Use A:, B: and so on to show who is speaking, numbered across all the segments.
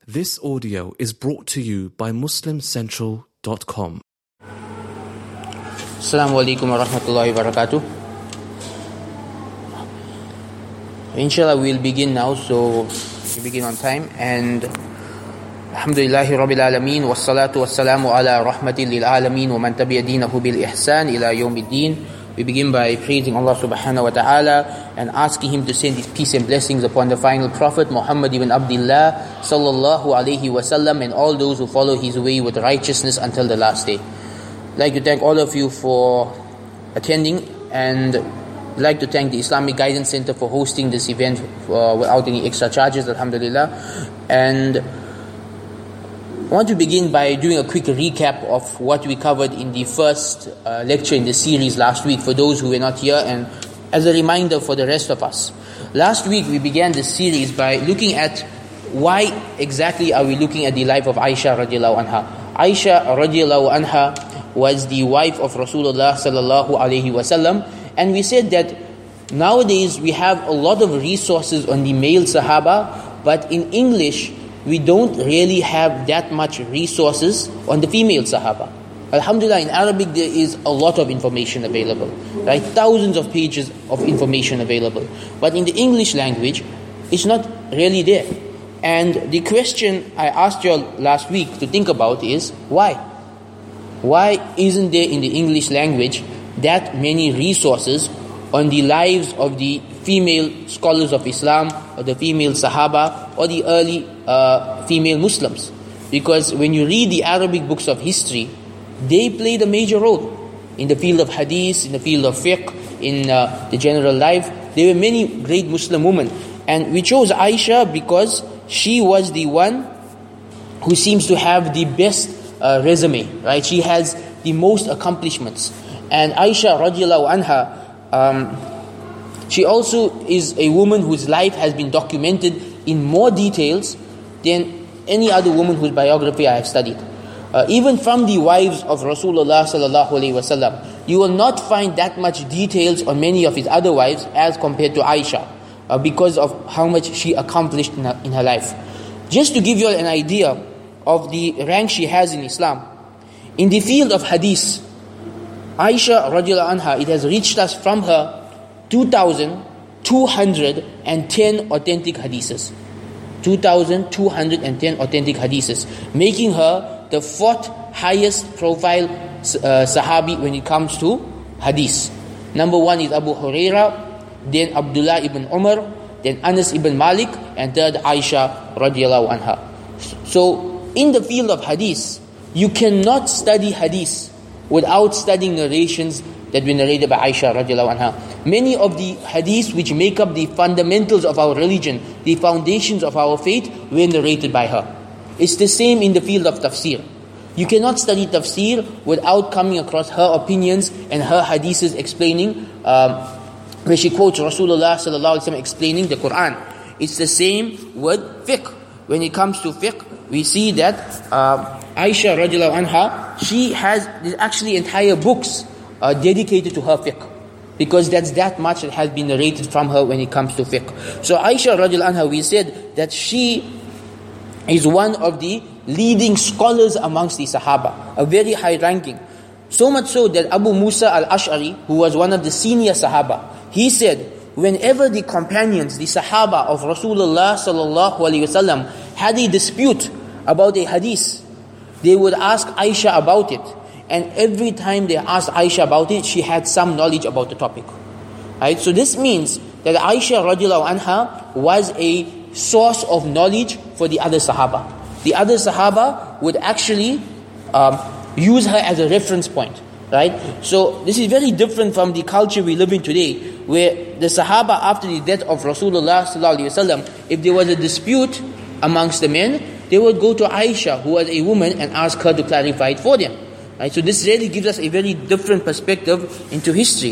A: This audio is brought to you by MuslimCentral.com.
B: Assalamu alaikum wa rahmatullahi wa barakatuh. Inshallah, we'll begin now, so we begin on time. And Alhamdulillahi Rabbil Alameen, wassalatu wassalamu ala rahmatin lil alameen, wa man tabi'a dinahu bil ihsan ila yawmiddin. We begin by praising Allah subhanahu wa ta'ala and asking Him to send His peace and blessings upon the final Prophet Muhammad ibn Abdullah sallallahu alayhi wa sallam and all those who follow his way with righteousness until the last day. I'd like to thank all of you for attending, and I'd like to thank the Islamic Guidance Center for hosting this event without any extra charges, alhamdulillah. And I want to begin by doing a quick recap of what we covered in the first lecture in the series last week for those who were not here, and as a reminder for the rest of us. Last week we began this series by looking at why exactly are we looking at the life of Aisha radiallahu anha. Aisha radiallahu anha was the wife of Rasulullah sallallahu alayhi wasallam, and we said that nowadays we have a lot of resources on the male Sahaba, but in English we don't really have that much resources on the female Sahaba. Alhamdulillah, in Arabic there is a lot of information available, right? Thousands of pages of information available. But in the English language, it's not really there. And the question I asked you all last week to think about is, why? Why isn't there in the English language that many resources on the lives of the female scholars of Islam, or the female Sahaba, or the early female Muslims? Because when you read the Arabic books of history, they played a major role in the field of hadith, in the field of fiqh, in the general life. There were many great Muslim women, and we chose Aisha because she was the one who seems to have the best resume, right? She has the most accomplishments. And Aisha radiallahu anha, she also is a woman whose life has been documented in more details than any other woman whose biography I have studied. Even from the wives of Rasulullah sallallahu alaihi wasallam, you will not find that much details on many of his other wives as compared to Aisha, because of how much she accomplished in her life. Just to give you an idea of the rank she has in Islam, in the field of hadith, Aisha radiallahu anha, it has reached us from her 2,210 authentic hadiths. 2,210 authentic hadiths, making her the fourth highest profile Sahabi when it comes to hadith. Number one is Abu Huraira, then Abdullah ibn Umar, then Anas ibn Malik, and third Aisha radiallahu anha. So in the field of hadith, you cannot study hadith without studying narrations that were narrated by Aisha radiallahu anha. Many of the hadiths which make up the fundamentals of our religion, the foundations of our faith, were narrated by her. It's the same in the field of tafsir. You cannot study tafsir without coming across her opinions and her hadiths explaining, where she quotes Rasulullah sallallahu alaihi wasallam explaining the Quran. It's the same with fiqh. When it comes to fiqh, we see that Aisha radiallahu anha, she has actually entire books dedicated to her fiqh, because that's that much that has been narrated from her when it comes to fiqh. So Aisha radiallahu anha, we said that she is one of the leading scholars amongst the Sahaba, a very high ranking. So much so that Abu Musa al-Ash'ari, who was one of the senior Sahaba, he said, whenever the companions, the Sahaba of Rasulullah sallallahu alaihi wasallam had a dispute about a hadith, they would ask Aisha about it. And every time they asked Aisha about it, she had some knowledge about the topic. Right? So this means that Aisha radiallahu anha was a source of knowledge for the other Sahaba. The other Sahaba would actually use her as a reference point. Right? So this is very different from the culture we live in today, where the Sahaba, after the death of Rasulullah sallallahu alaihi wasallam, if there was a dispute amongst the men, they would go to Aisha, who was a woman, and ask her to clarify it for them. Right? So this really gives us a very different perspective into history.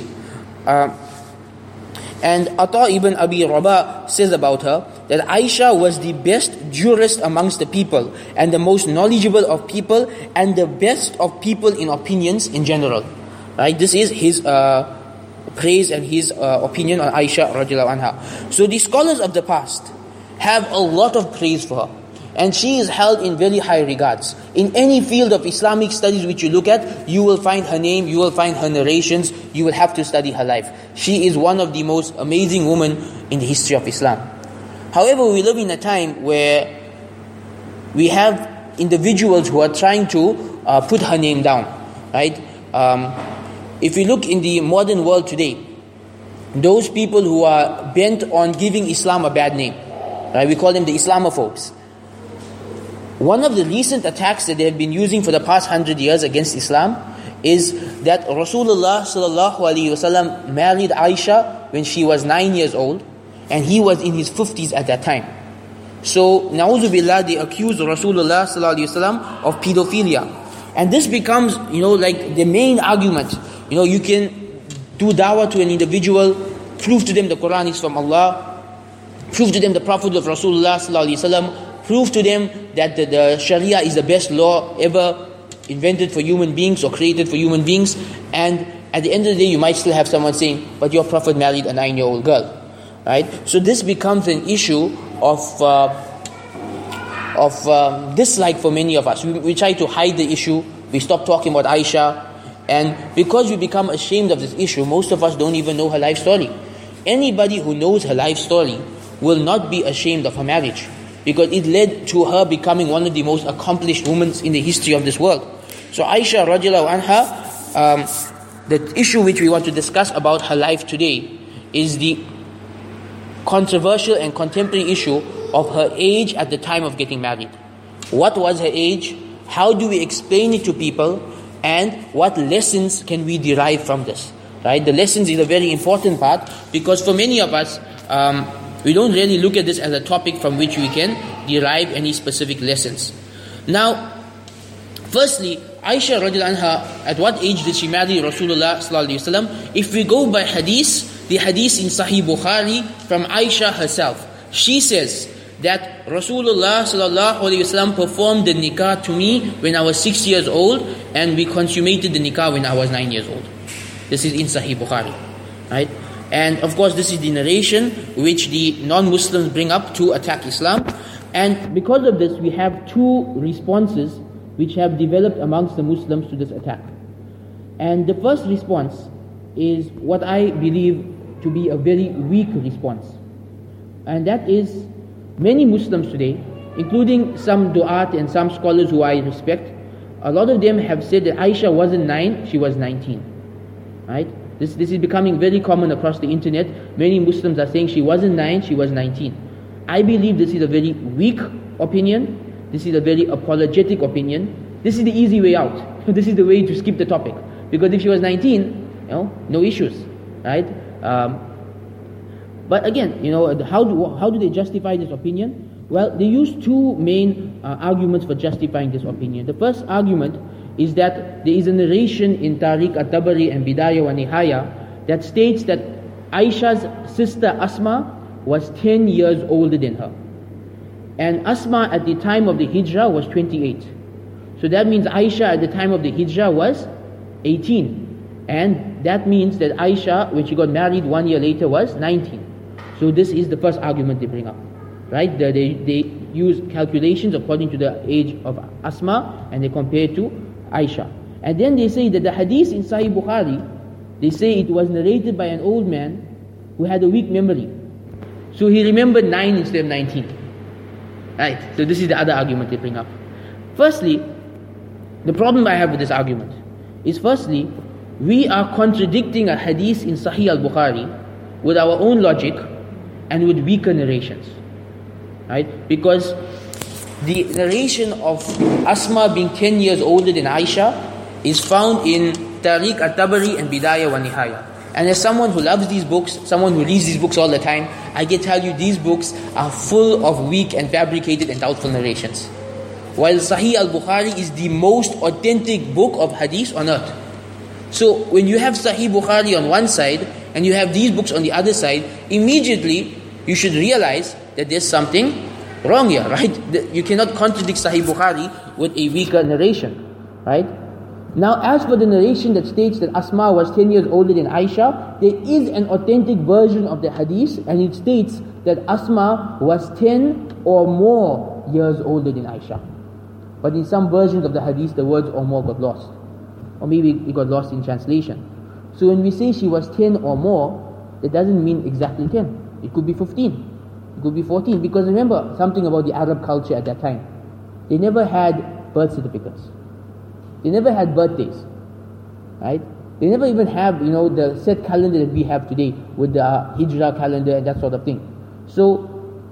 B: And Ata ibn Abi Rabah says about her that Aisha was the best jurist amongst the people, and the most knowledgeable of people, and the best of people in opinions in general. Right? This is his praise and his opinion on Aisha radiallahu anha. So the scholars of the past have a lot of praise for her. And she is held in very high regards. In any field of Islamic studies which you look at, you will find her name, you will find her narrations, you will have to study her life. She is one of the most amazing women in the history of Islam. However, we live in a time where we have individuals who are trying to put her name down, right? If we look in the modern world today, those people who are bent on giving Islam a bad name, right? We call them the Islamophobes. One of the recent attacks that they have been using for the past 100 years against Islam is that Rasulullah sallallahu alaihi wasallam married Aisha when she was 9 years old, and he was in his 50s at that time. So, na'udhu billah, they accuse Rasulullah sallallahu alaihi wasallam of pedophilia. And this becomes, like the main argument. You can do dawah to an individual, prove to them the Quran is from Allah, prove to them the Prophet of Rasulullah sallallahu alaihi wasallam, prove to them that the Sharia is the best law ever invented for human beings or created for human beings. And at the end of the day, you might still have someone saying, but your Prophet married a 9-year-old girl. Right? So this becomes an issue of dislike for many of us. We try to hide the issue. We stop talking about Aisha. And because we become ashamed of this issue, most of us don't even know her life story. Anybody who knows her life story will not be ashamed of her marriage, because it led to her becoming one of the most accomplished women in the history of this world. So Aisha radiallahu anha, the issue which we want to discuss about her life today is the controversial and contemporary issue of her age at the time of getting married. What was her age? How do we explain it to people? And what lessons can we derive from this? Right? The lessons is a very important part, because for many of us, we don't really look at this as a topic from which we can derive any specific lessons. Now, firstly, Aisha radiallahu anha, at what age did she marry Rasulullah sallallahu alaihi wasallam? If we go by hadith, the hadith in Sahih Bukhari from Aisha herself, she says that Rasulullah sallallahu alaihi wasallam performed the nikah to me when I was 6 years old, and we consummated the nikah when I was 9 years old. This is in Sahih Bukhari, right? And of course, this is the narration which the non-Muslims bring up to attack Islam. And because of this, we have two responses which have developed amongst the Muslims to this attack. And the first response is what I believe to be a very weak response. And that is, many Muslims today, including some du'at and some scholars who I respect, a lot of them have said that Aisha wasn't 9, she was 19. Right? This is becoming very common across the internet. Many Muslims are saying she wasn't 9, she was 19. I believe this is a very weak opinion. This is a very apologetic opinion. This is the easy way out. This is the way to skip the topic. Because if she was 19, no issues. Right? But again, how do they justify this opinion? Well, they use two main arguments for justifying this opinion. The first argument is that there is a narration in Tariq at-Tabari and Bidayah wa Nihaya that states that Aisha's sister Asma was 10 years older than her. And Asma at the time of the Hijrah was 28. So that means Aisha at the time of the Hijrah was 18. And that means that Aisha, when she got married 1 year later, was 19. So this is the first argument they bring up. Right? They use calculations according to the age of Asma, and they compare it to Aisha. And then they say that the hadith in Sahih Bukhari, they say it was narrated by an old man who had a weak memory. So he remembered 9 instead of 19. Right? So this is the other argument they bring up. Firstly, the problem I have with this argument is, firstly, we are contradicting a hadith in Sahih al-Bukhari with our own logic and with weaker narrations. Right? Because the narration of Asma being 10 years older than Aisha is found in Tariq at-Tabari and Bidayah wa Nihaya. And as someone who loves these books, someone who reads these books all the time, I can tell you these books are full of weak and fabricated and doubtful narrations. While Sahih al-Bukhari is the most authentic book of hadith on earth. So when you have Sahih Bukhari on one side and you have these books on the other side, immediately you should realize that there's something wrong here, right? You cannot contradict Sahih Bukhari with a weaker narration, right? Now, as for the narration that states that Asma was 10 years older than Aisha, there is an authentic version of the hadith, and it states that Asma was 10 or more years older than Aisha. But in some versions of the hadith, the words or more got lost. Or maybe it got lost in translation. So when we say she was 10 or more, that doesn't mean exactly 10. It could be 15. It could be 14. Because remember something about the Arab culture at that time. They never had birth certificates. They never had birthdays. Right? They never even have, the set calendar that we have today with the Hijrah calendar and that sort of thing. So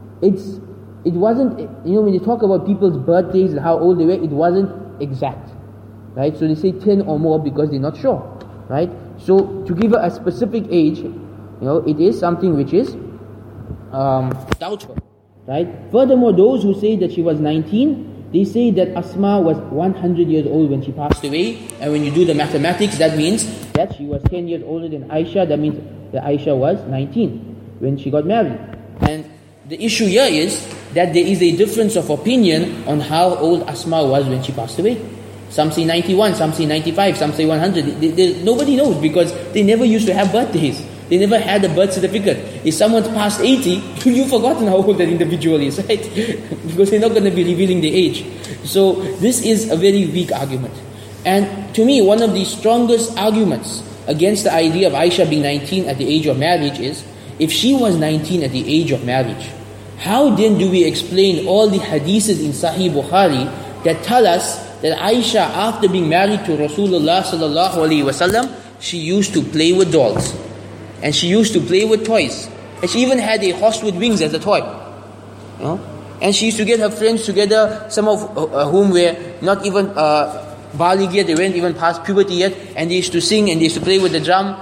B: it wasn't, when you talk about people's birthdays and how old they were, it wasn't exact. Right? So they say 10 or more because they're not sure. Right? So to give her a specific age, it is something which is doubtful. Right? Furthermore, those who say that she was 19, they say that Asma was 100 years old when she passed away. And when you do the mathematics, that means that she was 10 years older than Aisha. That means that Aisha was 19 when she got married. And the issue here is that there is a difference of opinion on how old Asma was when she passed away. Some say 91, some say 95, some say 100. Nobody knows because they never used to have birthdays. They never had a birth certificate. If someone's past 80, you've forgotten how old that individual is, right? Because they're not going to be revealing the age. So this is a very weak argument. And to me, one of the strongest arguments against the idea of Aisha being 19 at the age of marriage is, if she was 19 at the age of marriage, how then do we explain all the hadiths in Sahih Bukhari that tell us that Aisha, after being married to Rasulullah sallallahu alaihi wasallam, she used to play with dolls. And she used to play with toys. And she even had a horse with wings as a toy. And she used to get her friends together, some of whom were not even baligh yet, they weren't even past puberty yet, and they used to sing and they used to play with the drum.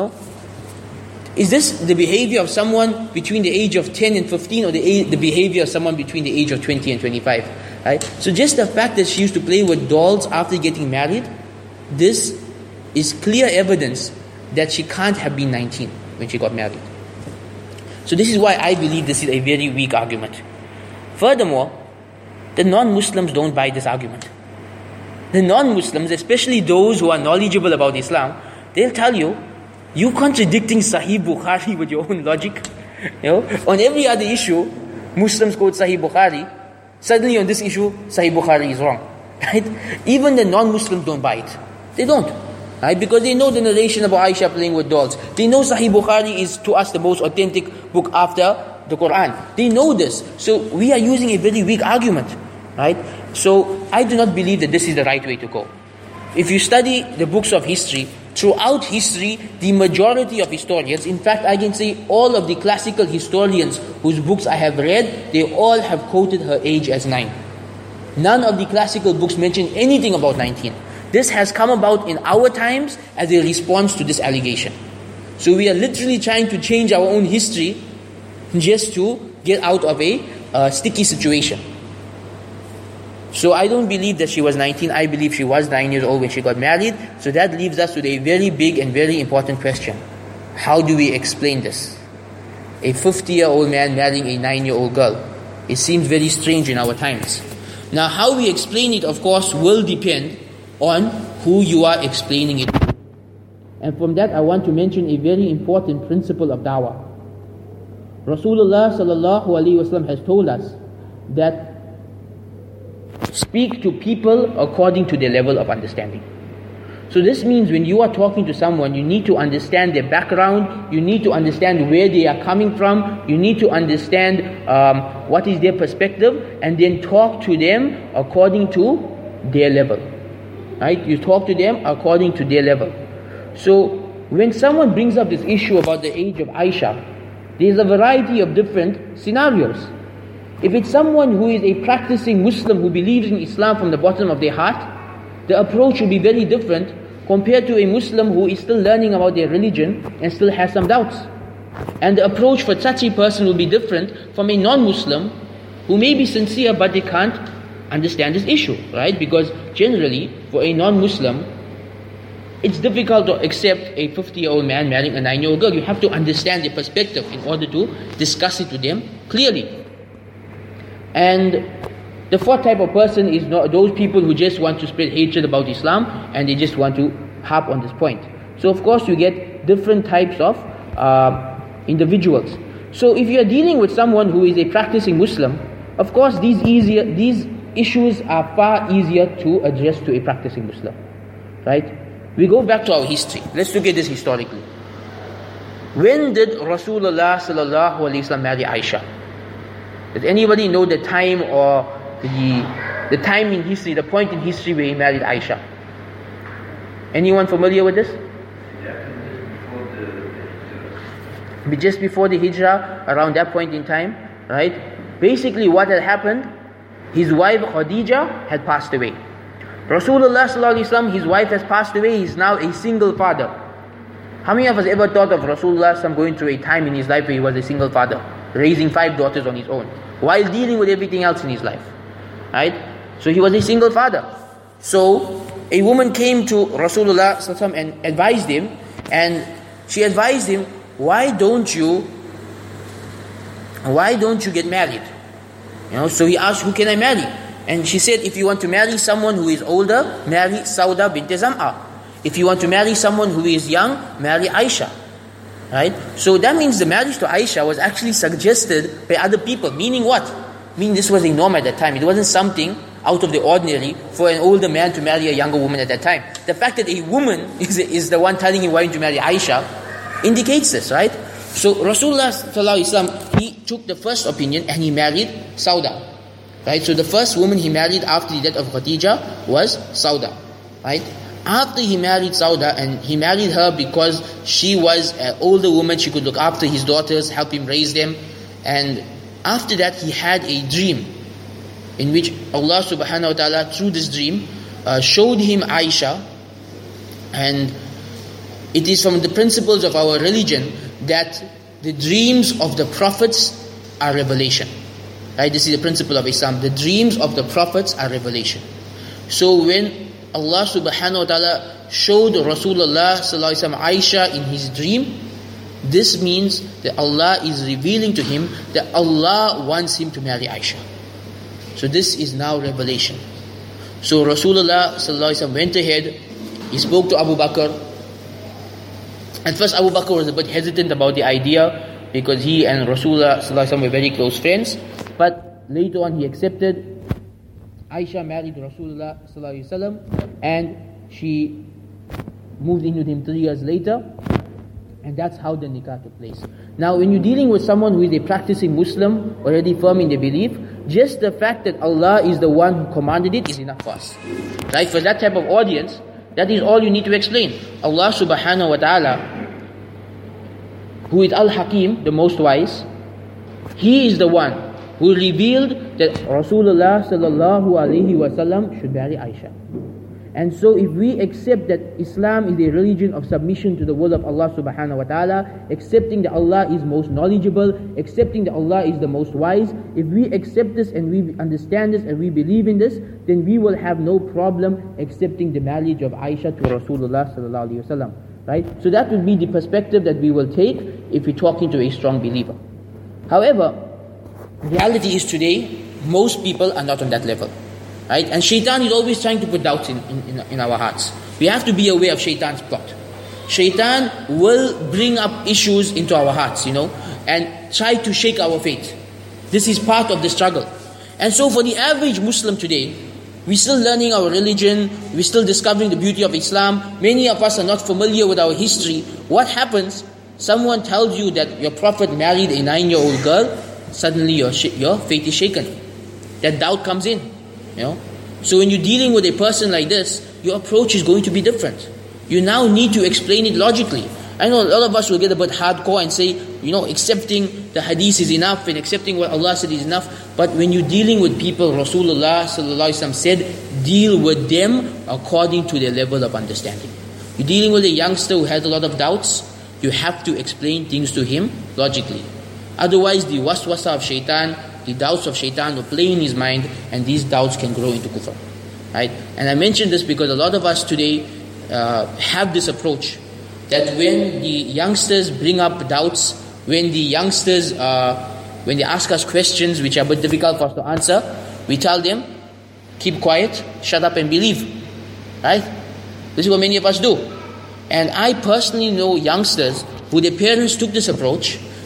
B: Is this the behavior of someone between the age of 10 and 15, or the behavior of someone between the age of 20 and 25? Right? So just the fact that she used to play with dolls after getting married, this is clear evidence that she can't have been 19 when she got married. So this is why I believe this is a very weak argument. Furthermore, the non-Muslims don't buy this argument. The non-Muslims, especially those who are knowledgeable about Islam, they'll tell you, you contradicting Sahih Bukhari with your own logic. On every other issue, Muslims quote Sahih Bukhari. Suddenly on this issue, Sahih Bukhari is wrong. Right? Even the non-Muslims don't buy it. They don't. Right? Because they know the narration about Aisha playing with dolls. They know Sahih Bukhari is to us the most authentic book after the Quran. They know this. So we are using a very weak argument. Right? So I do not believe that this is the right way to go. If you study the books of history, throughout history, the majority of historians, in fact I can say all of the classical historians whose books I have read, they all have quoted her age as 9. None of the classical books mention anything about 19. This has come about in our times as a response to this allegation. So we are literally trying to change our own history just to get out of a sticky situation. So I don't believe that she was 19. I believe she was 9 years old when she got married. So that leaves us with a very big and very important question. How do we explain this? A 50-year-old man marrying a 9-year-old girl. It seems very strange in our times. Now how we explain it, of course, will depend on who you are explaining it to. And from that I want to mention a very important principle of da'wah. Rasulullah sallallahu alaihi wasallam has told us that speak to people according to their level of understanding. So this means when you are talking to someone, you need to understand their background, you need to understand where they are coming from, you need to understand what is their perspective, and then talk to them according to their level. Right? You talk to them according to their level. So when someone brings up this issue about the age of Aisha, there is a variety of different scenarios. If it's someone who is a practicing Muslim who believes in Islam from the bottom of their heart, the approach will be very different compared to a Muslim who is still learning about their religion and still has some doubts. And the approach for such a person will be different from a non-Muslim who may be sincere but they can't understand this issue, right? Because generally, for a non-Muslim, it's difficult to accept a 50-year-old man marrying a 9-year-old girl. You have to understand their perspective in order to discuss it to them clearly. And the fourth type of person is those people who just want to spread hatred about Islam and they just want to harp on this point. So of course you get different types of individuals. So if you are dealing with someone who is a practicing Muslim, Of course, these issues are far easier to address to a practicing Muslim. Right? We go back to our history. Let's look at this historically. When did Rasulullah sallallahu alaihi wasallam marry Aisha? Does anybody know the time or the time in history, the point in history where he married Aisha? Anyone familiar with this? Just before the Hijrah, around that point in time, right? Basically what had happened, his wife Khadija had passed away. Rasulullah sallallahu alaihi wasallam, his wife has passed away, he's now a single father. How many of us ever thought of Rasulullah sallallahu going through a time in his life where he was a single father, raising 5 daughters on his own, while dealing with everything else in his life? Right? So he was a single father. So a woman came to Rasulullah sallallahu alaihi wasallam and advised him, and she advised him, why don't you get married? So he asked, who can I marry? And she said, if you want to marry someone who is older, marry Sauda bint Zam'a. If you want to marry someone who is young, marry Aisha. Right? So that means the marriage to Aisha was actually suggested by other people. Meaning what? Meaning this was a norm at that time. It wasn't something out of the ordinary for an older man to marry a younger woman at that time. The fact that a woman is the one telling him why to marry Aisha indicates this, right? So Rasulullah sallallahu alaihi wasallam, he took the first opinion and he married Sauda, right? So the first woman he married after the death of Khadija was Sauda, right? After he married Sauda, and he married her because she was an older woman, she could look after his daughters, help him raise them, and after that he had a dream in which Allah subhanahu wa ta'ala through this dream showed him Aisha. And it is from the principles of our religion that the dreams of the prophets are revelation. Right? This is the principle of Islam. The dreams of the prophets are revelation. So when Allah subhanahu wa ta'ala showed Rasulullah sallallahu alaihi wasallam Aisha in his dream, this means that Allah is revealing to him that Allah wants him to marry Aisha. So this is now revelation. So Rasulullah sallallahu alaihi wasallam went ahead, he spoke to Abu Bakr. At first Abu Bakr was a bit hesitant about the idea because he and Rasulullah sallallahu alaihi wasallam were very close friends. But later on he accepted. Aisha married Rasulullah sallallahu alaihi wasallam, and she moved in with him 3 years later. And that's how the nikah took place. Now when you're dealing with someone who is a practicing Muslim, already firm in their belief, just the fact that Allah is the one who commanded it is enough for us. Right? For that type of audience, that is all you need to explain. Allah subhanahu wa ta'ala, who is Al-Hakim, the most wise, He is the one who revealed that Rasulullah sallallahu alaihi wasallam should marry Aisha. And so if we accept that Islam is a religion of submission to the will of Allah subhanahu wa ta'ala, accepting that Allah is most knowledgeable, accepting that Allah is the most wise, if we accept this and we understand this and we believe in this, then we will have no problem accepting the marriage of Aisha to Rasulullah sallallahu alaihi wasallam. Right? So that would be the perspective that we will take if we're talking to a strong believer. However, reality is today, most people are not on that level. Right? And shaitan is always trying to put doubts in our hearts. We have to be aware of shaitan's plot. Shaitan will bring up issues into our hearts, and try to shake our faith. This is part of the struggle. And so for the average Muslim today, we're still learning our religion, we're still discovering the beauty of Islam. Many of us are not familiar with our history. What happens? Someone tells you that your Prophet married a 9-year-old girl, suddenly your faith is shaken. That doubt comes in. So when you're dealing with a person like this, your approach is going to be different. You now need to explain it logically. I know a lot of us will get a bit hardcore and say, accepting the hadith is enough and accepting what Allah said is enough. But when you're dealing with people, Rasulullah sallallahu alaihi wasallam said, deal with them according to their level of understanding. You're dealing with a youngster who has a lot of doubts, you have to explain things to him logically. Otherwise, the waswasa of shaitan, the doubts of shaitan will play in his mind, and these doubts can grow into kufr. Right? And I mention this because a lot of us today have this approach, that when the youngsters bring up doubts, when the youngsters, when they ask us questions which are a bit difficult for us to answer, we tell them, keep quiet, shut up and believe. Right? This is what many of us do. And I personally know youngsters who their parents took this approach.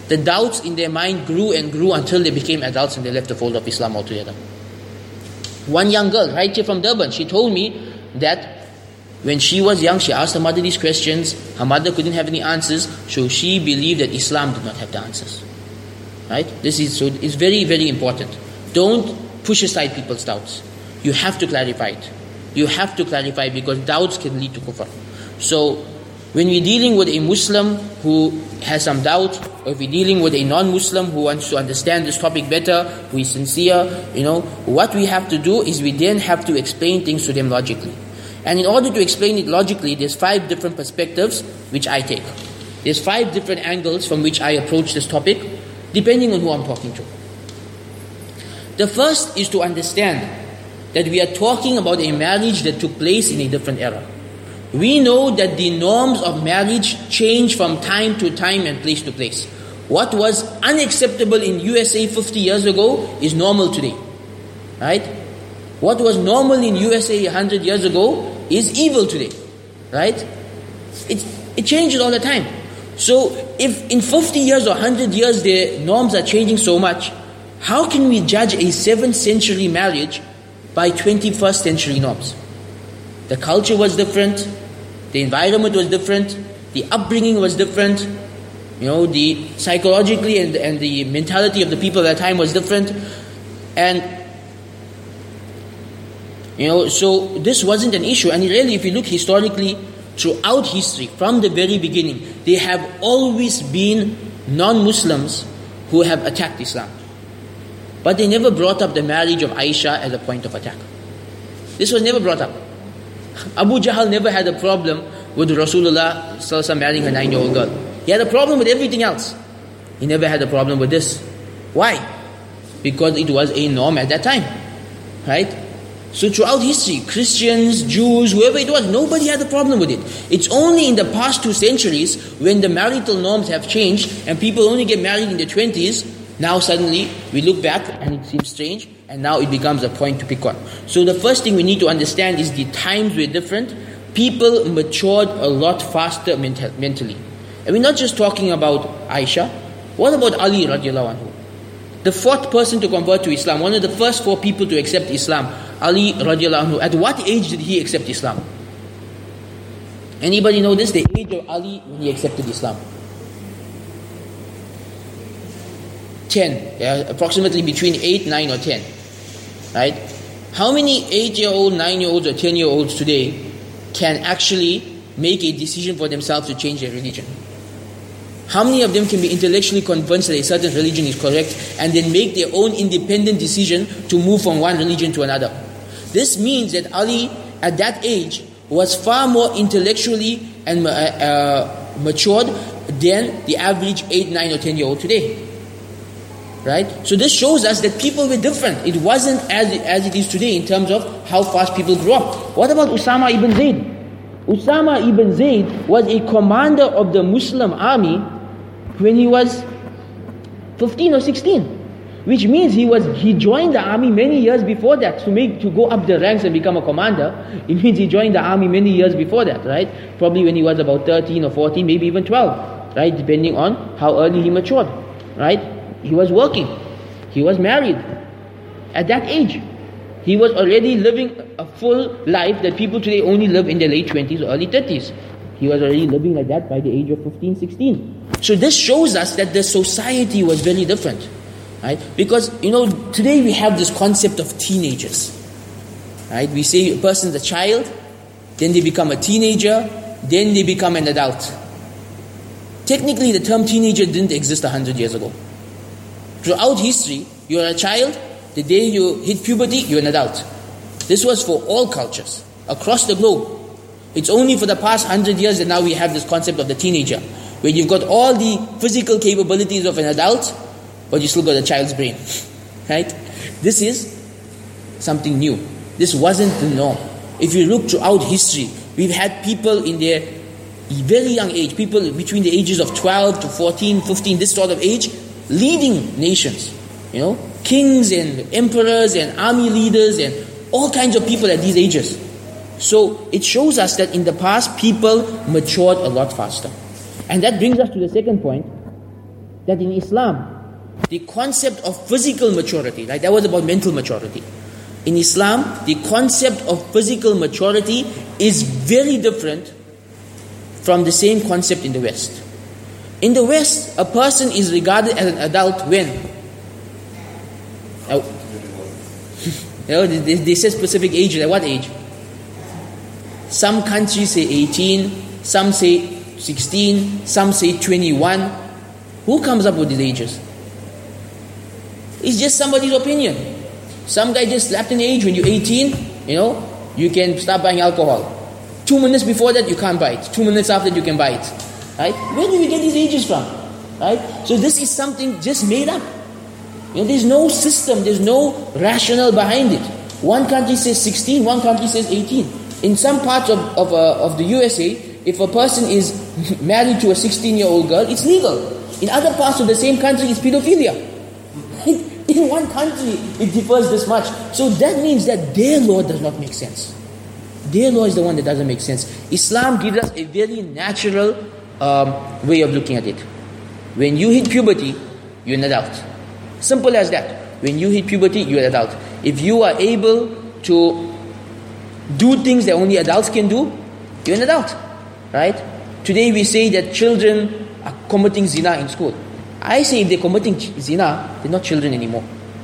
B: the doubts in their mind grew and grew until they became adults and they left the fold of Islam altogether. One young girl, right here from Durban, she told me that when she was young, she asked her mother these questions. Her mother couldn't have any answers, so she believed that Islam did not have the answers. Right? It's very, very important. Don't push aside people's doubts. You have to clarify it. You have to clarify, because doubts can lead to kufr. So when we're dealing with a Muslim who has some doubt, or if we're dealing with a non-Muslim who wants to understand this topic better, who is sincere, what we have to do is we then have to explain things to them logically. And in order to explain it logically, there's 5 different perspectives which I take. There's 5 different angles from which I approach this topic, depending on who I'm talking to. The first is to understand that we are talking about a marriage that took place in a different era. We know that the norms of marriage change from time to time and place to place. What was unacceptable in USA 50 years ago is normal today. Right? What was normal in USA 100 years ago is evil today. Right? It changes all the time. So if in 50 years or 100 years the norms are changing so much, how can we judge a 7th century marriage by 21st century norms? The culture was different, the environment was different, the upbringing was different, the psychologically and the mentality of the people at that time was different. And so this wasn't an issue. And really, if you look historically, throughout history, from the very beginning, there have always been non-Muslims who have attacked Islam. But they never brought up the marriage of Aisha as a point of attack. This was never brought up. Abu Jahl never had a problem with Rasulullah sallallahu alaihi wasallam marrying a 9-year-old girl. He had a problem with everything else. He never had a problem with this. Why? Because it was a norm at that time. Right? So throughout history, Christians, Jews, whoever it was, nobody had a problem with it. It's only in the past 2 centuries when the marital norms have changed and people only get married in their 20s, now suddenly we look back and it seems strange, and now it becomes a point to pick on. So the first thing we need to understand is the times were different. People matured a lot faster mentally. And we're not just talking about Aisha. What about Ali radiallahu anhu? The 4th person to convert to Islam, one of the first 4 people to accept Islam, Ali radiallahu anhu. At what age did he accept Islam? Anybody know this? The age of Ali when he accepted Islam? 10, approximately between 8, 9 or 10. Right? How many 8-year-old, 9-year-olds or 10-year-olds today can actually make a decision for themselves to change their religion? How many of them can be intellectually convinced that a certain religion is correct and then make their own independent decision to move from one religion to another? This means that Ali at that age was far more intellectually and matured than the average 8, 9 or 10-year-old today. Right? So this shows us that people were different. It wasn't as it is today in terms of how fast people grew up. What about Usama ibn Zayd? Usama ibn Zayd was a commander of the Muslim army when he was 15 or 16. Which means he joined the army many years before that. To go up the ranks and become a commander, it means he joined the army many years before that, right? Probably when he was about 13 or 14, maybe even 12, right? Depending on how early he matured, right? He was working. He was married. At that age, he was already living a full life that people today only live in their late 20s or early 30s. He was already living like that by the age of 15, 16. So this shows us that the society was very different. Right? Because, today we have this concept of teenagers. Right? We say a person's a child, then they become a teenager, then they become an adult. Technically, the term teenager didn't exist 100 years ago. Throughout history, you're a child, the day you hit puberty, you're an adult. This was for all cultures, across the globe. It's only for the past 100 years that now we have this concept of the teenager, where you've got all the physical capabilities of an adult, but you still got a child's brain. Right? This is something new. This wasn't the norm. If you look throughout history, we've had people in their very young age, people between the ages of 12 to 14, 15, this sort of age, leading nations, kings and emperors and army leaders and all kinds of people at these ages. So it shows us that in the past, people matured a lot faster. And that brings us to the second point, that in Islam, the concept of physical maturity, right, that was about mental maturity. In Islam, the concept of physical maturity is very different from the same concept in the West. In the West, a person is regarded as an adult when? They say specific age. At what age? Some countries say 18, some say 16, some say 21. Who comes up with these ages? It's just somebody's opinion. Some guy just slapped an age when you're 18, you can start buying alcohol. 2 minutes before that, you can't buy it. 2 minutes after that, you can buy it. Right? Where do we get these ages from? Right? So this is something just made up. There's no system, there's no rationale behind it. One country says 16, one country says 18. In some parts of the USA, if a person is married to a 16-year-old girl, it's legal. In other parts of the same country, it's pedophilia. In one country, it differs this much. So that means that their law does not make sense. Their law is the one that doesn't make sense. Islam gives us a very natural way of looking at it. When you hit puberty, you're an adult. Simple as that. When you hit puberty, you're an adult. If you are able to do things that only adults can do, you're an adult. Right? Today we say that children are committing zina in school. I say if they're committing zina, they're not children anymore.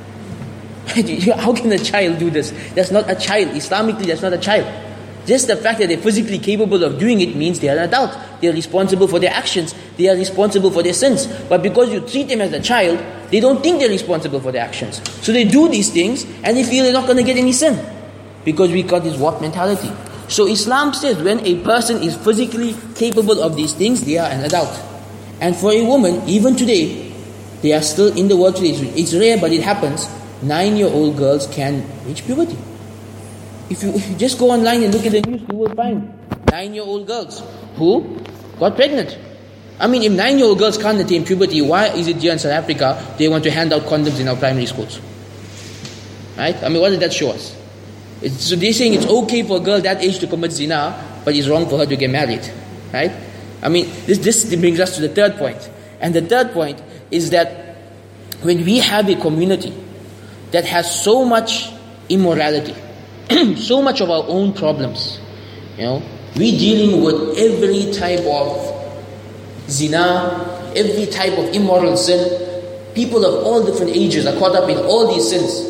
B: How can a child do this? That's not a child. Islamically, that's not a child. Just the fact that they're physically capable of doing it means they are an adult. They are responsible for their actions. They are responsible for their sins. But because you treat them as a child, they don't think they're responsible for their actions. So they do these things and they feel they're not going to get any sin. Because we got this warped mentality. So Islam says when a person is physically capable of these things, they are an adult. And for a woman, even today, they are still in the world today. It's rare, but it happens. 9-year-old girls can reach puberty. If you just go online and look at the news, you will find 9-year-old girls who got pregnant. I mean, if 9-year-old girls can't attain puberty, why is it here in South Africa they want to hand out condoms in our primary schools? Right? I mean, what did that show us? So they're saying it's okay for a girl that age to commit zina, but it's wrong for her to get married. Right? I mean, this brings us to the third point. And the third point is that when we have a community that has so much immorality, so much of our own problems, we dealing with every type of zina, every type of immoral sin. People of all different ages are caught up in all these sins.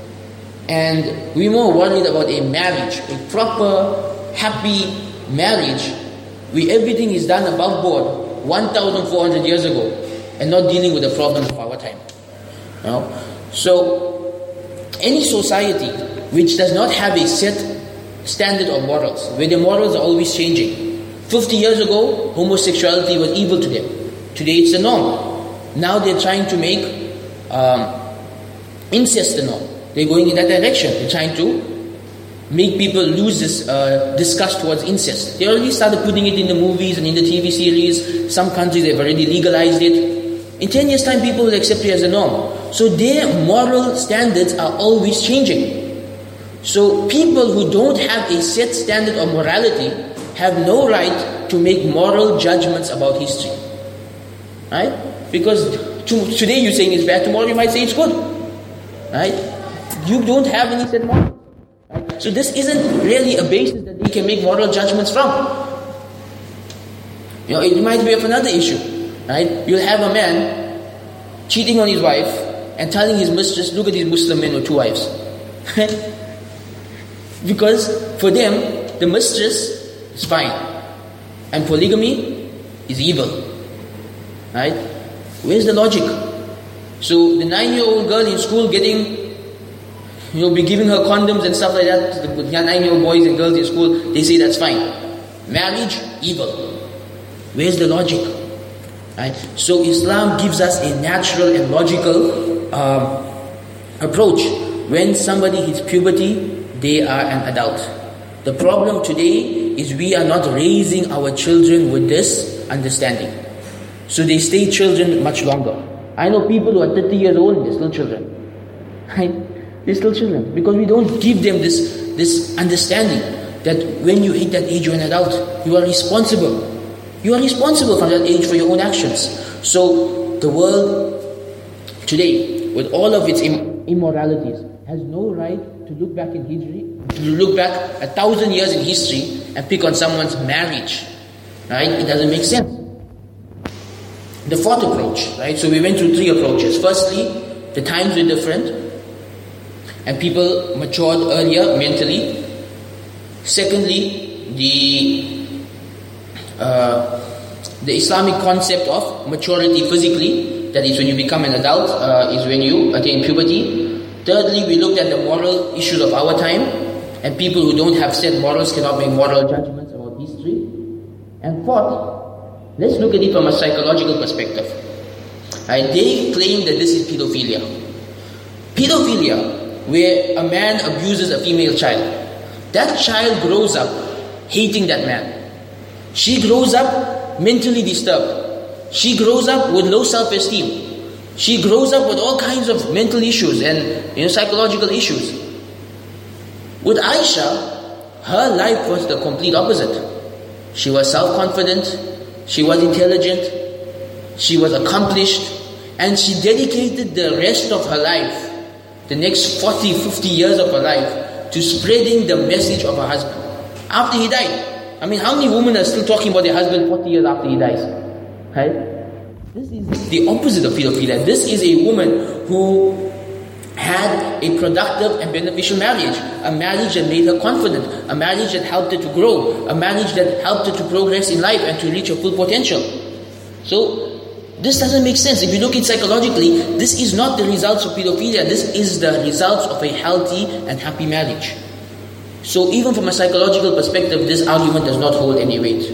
B: And we're more worried about a marriage, a proper, happy marriage, where everything is done above board 1,400 years ago, and not dealing with the problems of our time. So, any society which does not have a set standard of morals, where the morals are always changing. 50 years ago, homosexuality was evil to them. Today it's the norm. Now they're trying to make incest the norm. They're going in that direction. They're trying to make people lose this disgust towards incest. They already started putting it in the movies and in the TV series. Some countries have already legalized it. In 10 years' time, people will accept it as a norm. So their moral standards are always changing. So people who don't have a set standard of morality have no right to make moral judgments about history. Right? Because today you're saying it's bad, tomorrow you might say it's good. Right? You don't have any set moral. Right? So this isn't really a basis that they can make moral judgments from. It reminds me of another issue. Right? You'll have a man cheating on his wife and telling his mistress, look at these Muslim men with 2 wives. Because for them, the mistress is fine. And polygamy is evil. Right? Where's the logic? So the 9-year-old girl in school getting, be giving her condoms and stuff like that, the 9-year-old boys and girls in school, they say that's fine. Marriage, evil. Where's the logic? Right? So Islam gives us a natural and logical approach. When somebody hits puberty, they are an adult. The problem today is we are not raising our children with this understanding. So they stay children much longer. I know people who are 30 years old and they're still children. Right? They're still children. Because we don't give them this understanding that when you hit that age, you're an adult. You are responsible. You are responsible from that age for your own actions. So the world today, with all of its immoralities, has no right to look back in history, to look back 1,000 years in history and pick on someone's marriage. Right? It doesn't make sense. The fourth approach, right? So we went through three approaches. Firstly, the times were different and people matured earlier mentally. Secondly, the Islamic concept of maturity physically, that is when you become an adult, is when you attain puberty. Thirdly, we looked at the moral issues of our time, and people who don't have set morals cannot make moral judgments about history. And fourth, let's look at it from a psychological perspective. They claim that this is pedophilia. Pedophilia, where a man abuses a female child. That child grows up hating that man. She grows up mentally disturbed. She grows up with low self-esteem. She grows up with all kinds of mental issues and psychological issues. With Aisha, her life was the complete opposite. She was self-confident, she was intelligent, she was accomplished, and she dedicated the rest of her life, the next 40, 50 years of her life, to spreading the message of her husband. After he died, how many women are still talking about their husband 40 years after he dies? Right? This is the opposite of pedophilia. This is a woman who had a productive and beneficial marriage. A marriage that made her confident. A marriage that helped her to grow. A marriage that helped her to progress in life and to reach her full potential. So, this doesn't make sense. If you look at it psychologically, this is not the results of pedophilia. This is the results of a healthy and happy marriage. So even from a psychological perspective, this argument does not hold any weight.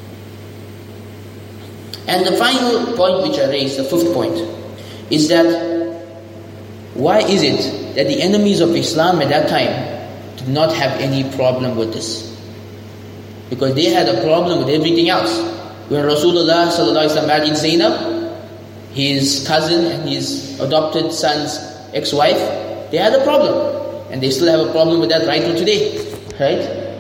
B: And the final point which I raised, the fifth point, is that why is it that the enemies of Islam at that time did not have any problem with this? Because they had a problem with everything else. When Rasulullah ﷺ married Zainab, his cousin and his adopted son's ex-wife, they had a problem. And they still have a problem with that right till today. Right?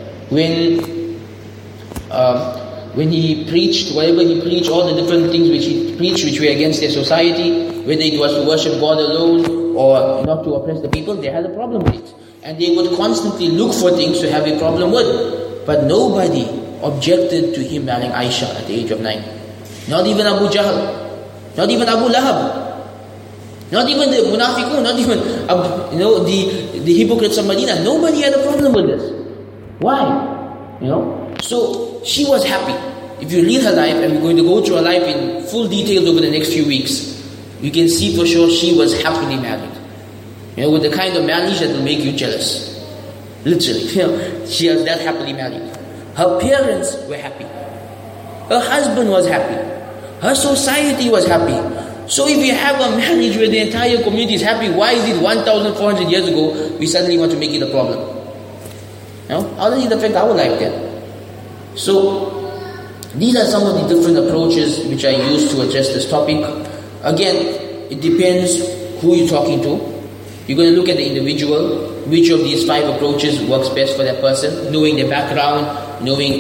B: When he preached, whatever he preached, all the different things which he preached which were against their society, whether it was to worship God alone or not to oppress the people, they had a problem with it. And they would constantly look for things to have a problem with. But nobody objected to him marrying Aisha at the age of 9. Not even Abu Jahl. Not even Abu Lahab. Not even the Munafiqun. Not even the hypocrites of Medina. Nobody had a problem with this. Why? So she was happy. If you read her life, and we're going to go through her life in full detail over the next few weeks, you can see for sure she was happily married. With the kind of marriage that will make you jealous. Literally. She was that happily married. Her parents were happy. Her husband was happy. Her society was happy. So if you have a marriage where the entire community is happy, why is it 1,400 years ago we suddenly want to make it a problem? How does it affect our life then? So these are some of the different approaches which I use to address this topic. Again, it depends who you're talking to. You're going to look at the individual, which of these 5 approaches works best for that person, knowing their background, knowing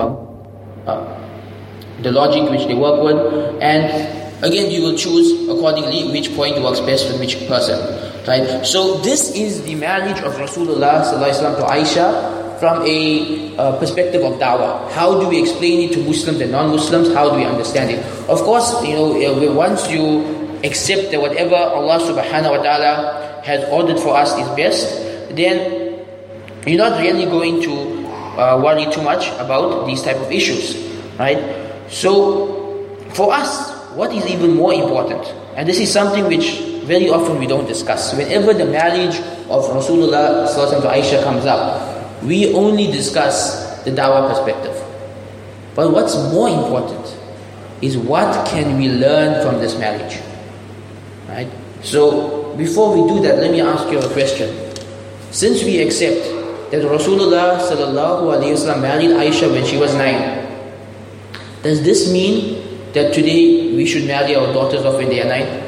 B: the logic which they work with, and again you will choose accordingly which point works best with which person. Right? So this is the marriage of Rasulullah ﷺ to Aisha from a perspective of da'wah. How do we explain it to Muslims and non-Muslims? How do we understand it? Of course, once you accept that whatever Allah subhanahu wa ta'ala has ordered for us is best, then you're not really going to worry too much about these type of issues. Right? So for us, what is even more important, and this is something which very often we don't discuss. Whenever the marriage of Rasulullah ﷺ to Aisha comes up, we only discuss the dawah perspective. But what's more important is what can we learn from this marriage? Right? So before we do that, let me ask you a question. Since we accept that Rasulullah ﷺ married Aisha when she was 9, does this mean that today we should marry our daughters off when they are 9?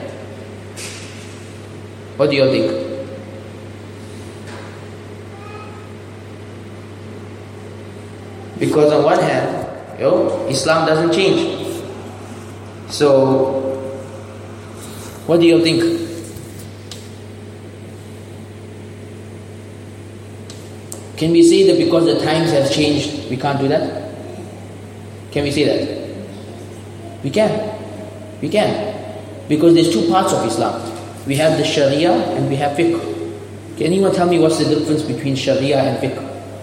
B: What do you think? Because on one hand, Islam doesn't change. So What do you think? Can we say that because the times have changed, we can't do that? Can we say that? We can. We can. Because there's two parts of Islam. We have the Sharia and we have fiqh. Can anyone tell me what's the difference between Sharia and fiqh?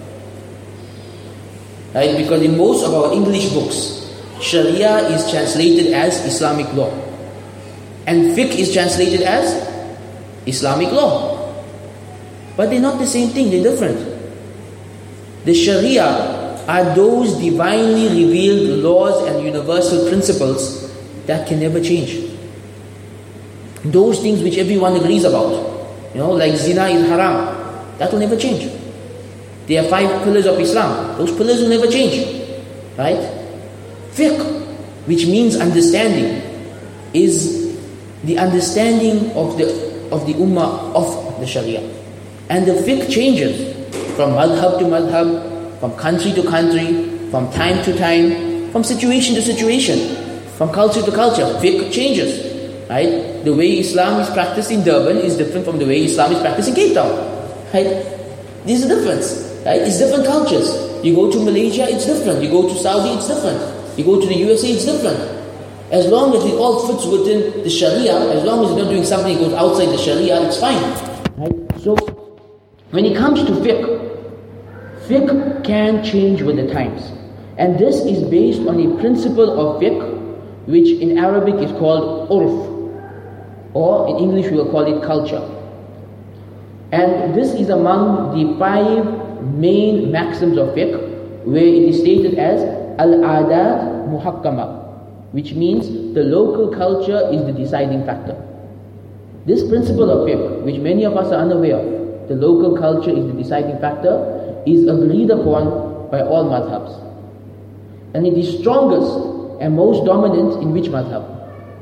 B: Right? Because in most of our English books, Sharia is translated as Islamic law. And fiqh is translated as Islamic law. But they're not the same thing, they're different. The Sharia are those divinely revealed laws and universal principles that can never change. Those things which everyone agrees about. Like zina is haram. That will never change. There are 5 pillars of Islam. Those pillars will never change. Right? Fiqh, which means understanding, is the understanding of the ummah of the Sharia. And the fiqh changes from madhab to madhab, from country to country, from time to time, from situation to situation, from culture to culture. Fiqh changes. Right? The way Islam is practiced in Durban is different from the way Islam is practiced in Cape Town. Right? There's a difference. Right? It's different cultures. You go to Malaysia, it's different. You go to Saudi, it's different. You go to the USA, it's different. As long as it all fits within the Sharia, as long as you're not doing something that goes outside the Sharia, it's fine. Right? So, when it comes to fiqh can change with the times. And this is based on a principle of fiqh, which in Arabic is called urf, or in English we will call it culture. And this is among the 5 main maxims of fiqh, where it is stated as al-adat muhakkama, which means the local culture is the deciding factor. This principle of fiqh, which many of us are unaware of, the local culture is the deciding factor, is agreed upon by all madhabs. And it is strongest and most dominant in which madhab?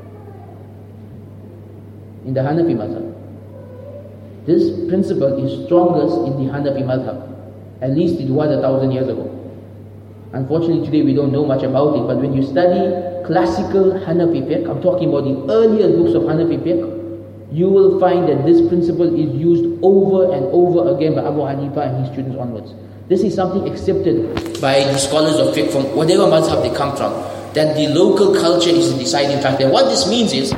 B: In the Hanafi madhab. This principle is strongest in the Hanafi madhab. At least it was 1,000 years ago. Unfortunately today we don't know much about it, but when you study classical Hanafi fiqh, I'm talking about the earlier books of Hanafi fiqh, you will find that this principle is used over and over again by Abu Hanifa and his students onwards. This is something accepted by the scholars of fiqh from whatever madhab they come from, that the local culture is the deciding factor. And what this means is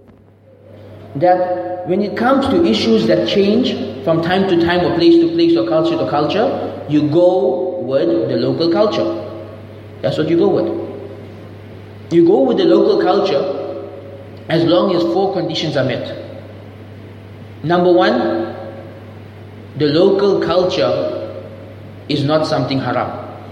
B: that when it comes to issues that change from time to time or place to place or culture to culture, you go with the local culture. That's what you go with. You go with the local culture as long as 4 conditions are met. Number 1, the local culture is not something haram.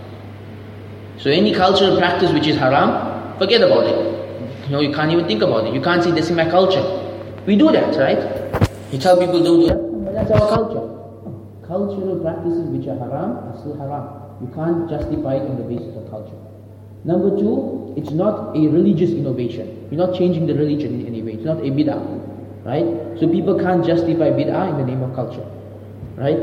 B: So any cultural practice which is haram, forget about it. You can't even think about it. You can't say this is my culture. We do that, right? You tell people don't do that, but that's our culture. Cultural practices which are haram are still haram. You can't justify it on the basis of culture. Number 2, it's not a religious innovation. You're not changing the religion in any way. It's not a bid'ah, right? So people can't justify bid'ah in the name of culture, right?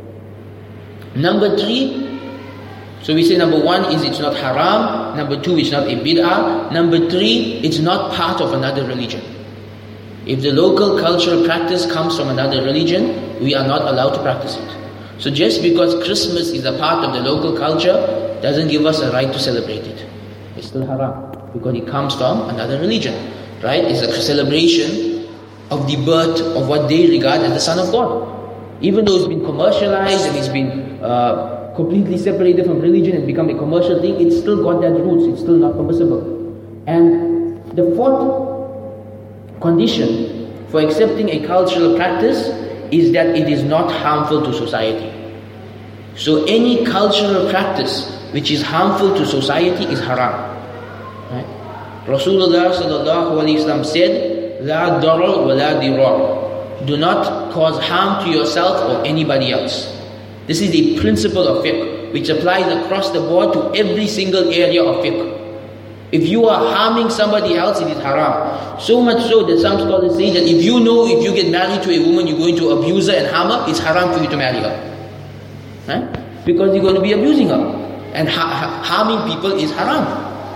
B: Number 3, so we say number 1 is it's not haram. Number 2, it's not a bid'ah. Number 3, it's not part of another religion. If the local cultural practice comes from another religion, we are not allowed to practice it. So just because Christmas is a part of the local culture doesn't give us a right to celebrate it. It's still haram because it comes from another religion, right? It's a celebration of the birth of what they regard as the Son of God. Even though it's been commercialized and it's been completely separated from religion and become a commercial thing, it's still got that roots. It's still not permissible. And the 4th condition for accepting a cultural practice is that it is not harmful to society. So any cultural practice which is harmful to society is haram. Right? Rasulullah sallallahu alaihi wasallam said, "La darar wa la dirar." Do not cause harm to yourself or anybody else. This is the principle of fiqh, which applies across the board to every single area of fiqh. If you are harming somebody else, it is haram. So much so that some scholars say that if you get married to a woman, you're going to abuse her and harm her, it's haram for you to marry her. Right? Because you're going to be abusing her. And harming people is haram.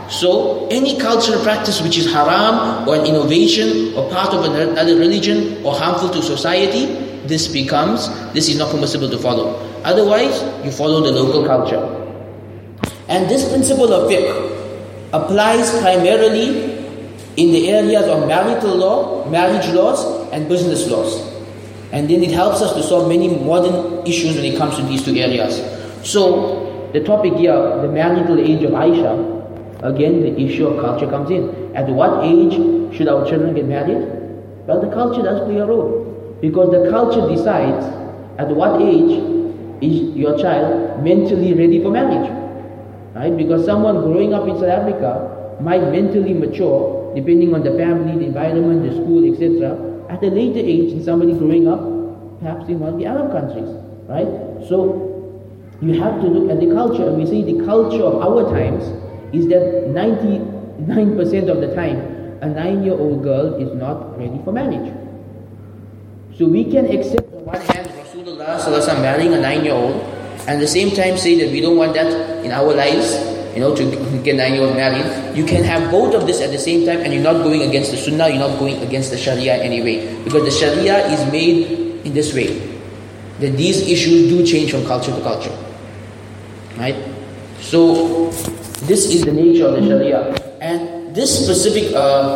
B: So any cultural practice which is haram or an innovation or part of another religion or harmful to society, this is not permissible to follow. Otherwise, you follow the local culture. And this principle of fiqh applies primarily in the areas of marital law, marriage laws, and business laws. And then it helps us to solve many modern issues when it comes to these two areas. So, the topic here, the marital age of Aisha, again the issue of culture comes in. At what age should our children get married? Well, the culture does play a role. Because the culture decides at what age is your child mentally ready for marriage. Right? Because someone growing up in South Africa might mentally mature depending on the family, the environment, the school, etc. at a later age than somebody growing up perhaps in one of the Arab countries. Right? So you have to look at the culture, and we say the culture of our times is that 99% of the time a 9-year-old girl is not ready for marriage. So we can accept on one hand Rasulullah marrying a 9-year-old, and at the same time say that we don't want that in our lives, to get 9-year-old married. You can have both of this at the same time, and you're not going against the Sunnah, you're not going against the Sharia in any way. Because the Sharia is made in this way, that these issues do change from culture to culture. Right? So, this is the nature of the Sharia. And this specific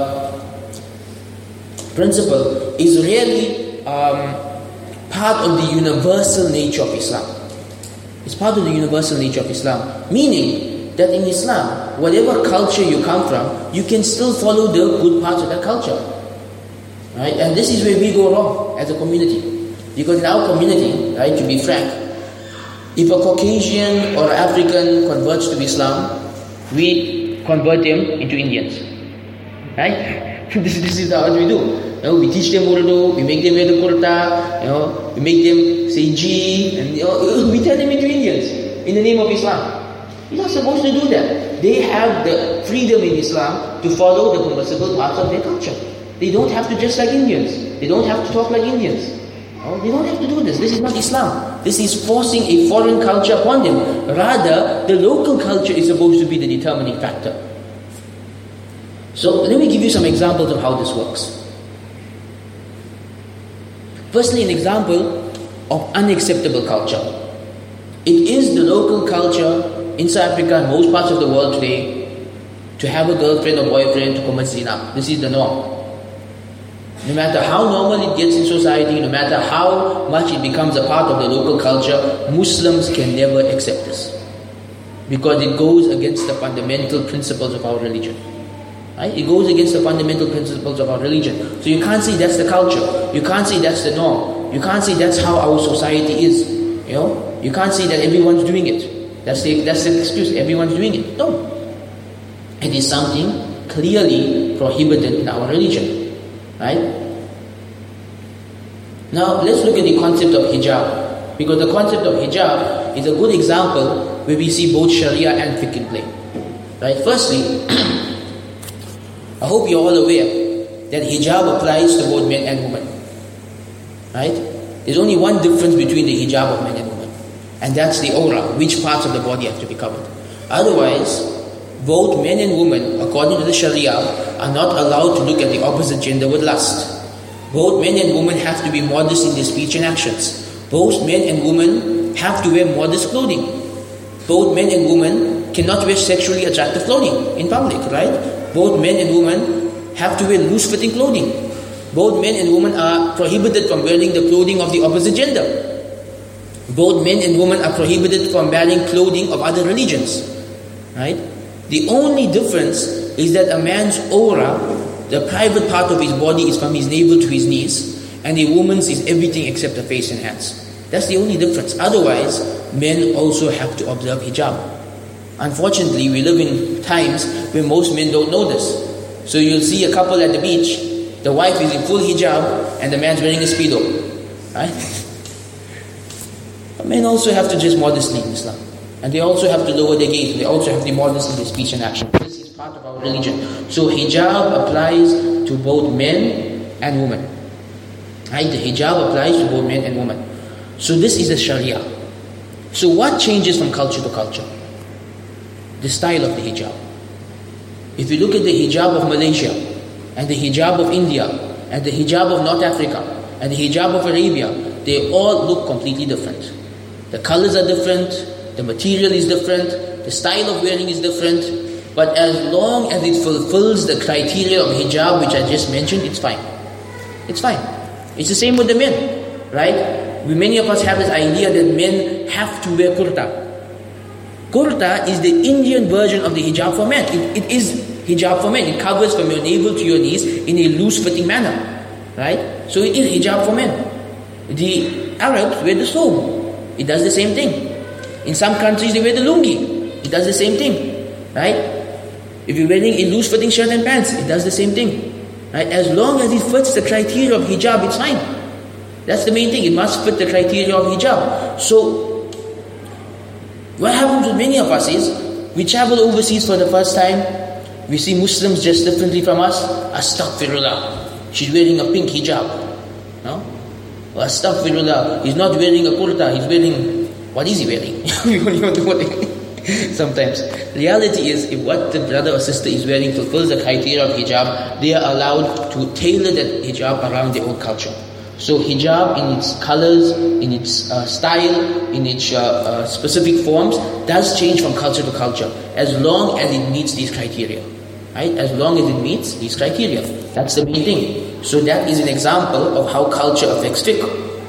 B: principle is really part of the universal nature of Islam. It's part of the universal nature of Islam. Meaning that in Islam, whatever culture you come from, you can still follow the good parts of that culture. Right? And this is where we go wrong as a community. Because in our community, right, to be frank, if a Caucasian or African converts to Islam, we convert them into Indians. Right? This is what we do. We teach them Urdu, we make them wear the kurta, we make them say Ji, and we turn them into Indians in the name of Islam. You're not supposed to do that. They have the freedom in Islam to follow the permissible parts of their culture. They don't have to dress like Indians. They don't have to talk like Indians. They don't have to do this. This is not Islam. This is forcing a foreign culture upon them. Rather, the local culture is supposed to be the determining factor. So, let me give you some examples of how this works. Firstly, an example of unacceptable culture. It is the local culture in South Africa and most parts of the world today to have a girlfriend or boyfriend to commit zina. This is the norm. No matter how normal it gets in society, no matter how much it becomes a part of the local culture, Muslims can never accept this. Because it goes against the fundamental principles of our religion. Right? It goes against the fundamental principles of our religion. So you can't say that's the culture. You can't say that's the norm. You can't say that's how our society is. You can't say that everyone's doing it. That's the excuse. Everyone's doing it. No. It is something clearly prohibited in our religion. Right? Now let's look at the concept of hijab. Because the concept of hijab is a good example where we see both Sharia and fiqh in play. Right? Firstly, I hope you're all aware that hijab applies to both men and women. Right? There's only one difference between the hijab of men and women. And that's the aura, which parts of the body have to be covered. Otherwise, both men and women, according to the Sharia, are not allowed to look at the opposite gender with lust. Both men and women have to be modest in their speech and actions. Both men and women have to wear modest clothing. Both men and women cannot wear sexually attractive clothing in public, right? Both men and women have to wear loose-fitting clothing. Both men and women are prohibited from wearing the clothing of the opposite gender. Both men and women are prohibited from wearing clothing of other religions. Right? The only difference is that a man's aura, the private part of his body, is from his navel to his knees, and a woman's is everything except the face and hands. That's the only difference. Otherwise, men also have to observe hijab. Unfortunately, we live in times where most men don't know this. So you'll see a couple at the beach, the wife is in full hijab and the man's wearing a speedo. Right? But men also have to dress modestly in Islam. And they also have to lower their gaze. They also have to be modest in their speech and action. This is part of our religion. So hijab applies to both men and women. Right? The hijab applies to both men and women. So this is the Sharia. So what changes from culture to culture? The style of the hijab. If you look at the hijab of Malaysia, and the hijab of India, and the hijab of North Africa, and the hijab of Arabia, they all look completely different. The colors are different, the material is different, the style of wearing is different, but as long as it fulfills the criteria of hijab which I just mentioned, it's fine. It's fine. It's the same with the men, right? Many of us have this idea that men have to wear kurta. Kurta is the Indian version of the hijab for men. It is hijab for men. It covers from your navel to your knees in a loose-fitting manner, right? So it is hijab for men. The Arabs wear the thobe. It does the same thing. In some countries they wear the lungi. It does the same thing, right? If you're wearing a loose-fitting shirt and pants, it does the same thing, right? As long as it fits the criteria of hijab, it's fine. That's the main thing. It must fit the criteria of hijab. So, what happens with many of us is, we travel overseas for the first time, we see Muslims dressed differently from us. Astaghfirullah, she's wearing a pink hijab. No? Astaghfirullah, he's not wearing a kurta, he's wearing, what is he wearing? We don't even know what sometimes. Reality is, if what the brother or sister is wearing fulfills the criteria of hijab, they are allowed to tailor that hijab around their own culture. So hijab in its colors, in its style, in its specific forms, does change from culture to culture, as long as it meets these criteria. Right? As long as it meets these criteria. That's the main thing. So that is an example of how culture affects fiqh.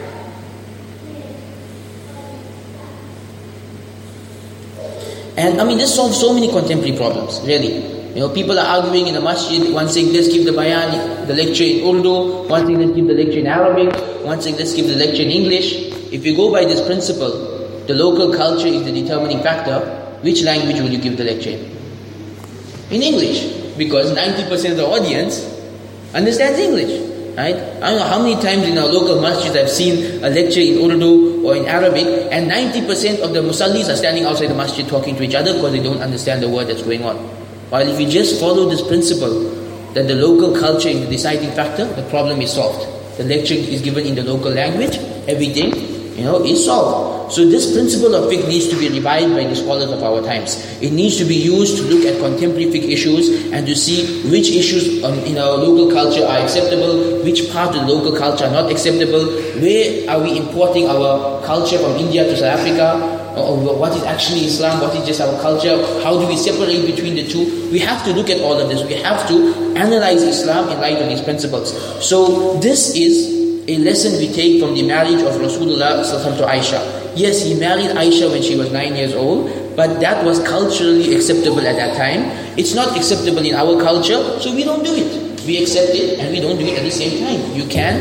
B: And I mean, this solves so many contemporary problems, really. You know, people are arguing in the masjid, one saying let's give the bayan, the lecture in Urdu, one saying let's give the lecture in Arabic, one saying let's give the lecture in English. If you go by this principle, the local culture is the determining factor, which language will you give the lecture in? In English, because 90% of the audience understands English, right? I don't know how many times in our local masjids I've seen a lecture in Urdu or in Arabic, and 90% of the musallis are standing outside the masjid talking to each other because they don't understand the word that's going on. While if you just follow this principle that the local culture is the deciding factor, the problem is solved. The lecture is given in the local language, everything, is solved. So this principle of fiqh needs to be revived by the scholars of our times. It needs to be used to look at contemporary fiqh issues and to see which issues in our local culture are acceptable, which part of the local culture are not acceptable, where are we importing our culture from India to South Africa, or what is actually Islam, what is just our culture, how do we separate between the two. We have to look at all of this. We have to analyze Islam in light of these principles. So this is a lesson we take from the marriage of Rasulullah to Aisha. Yes, he married Aisha when she was 9 years old, but that was culturally acceptable at that time. It's not acceptable in our culture, so we don't do it. We accept it and we don't do it at the same time. You can,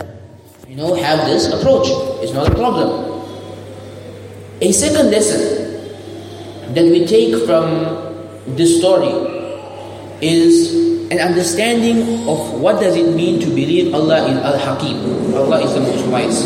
B: have this approach. It's not a problem. A second lesson that we take from this story is an understanding of what does it mean to believe Allah is Al-Hakim. Allah is the most wise.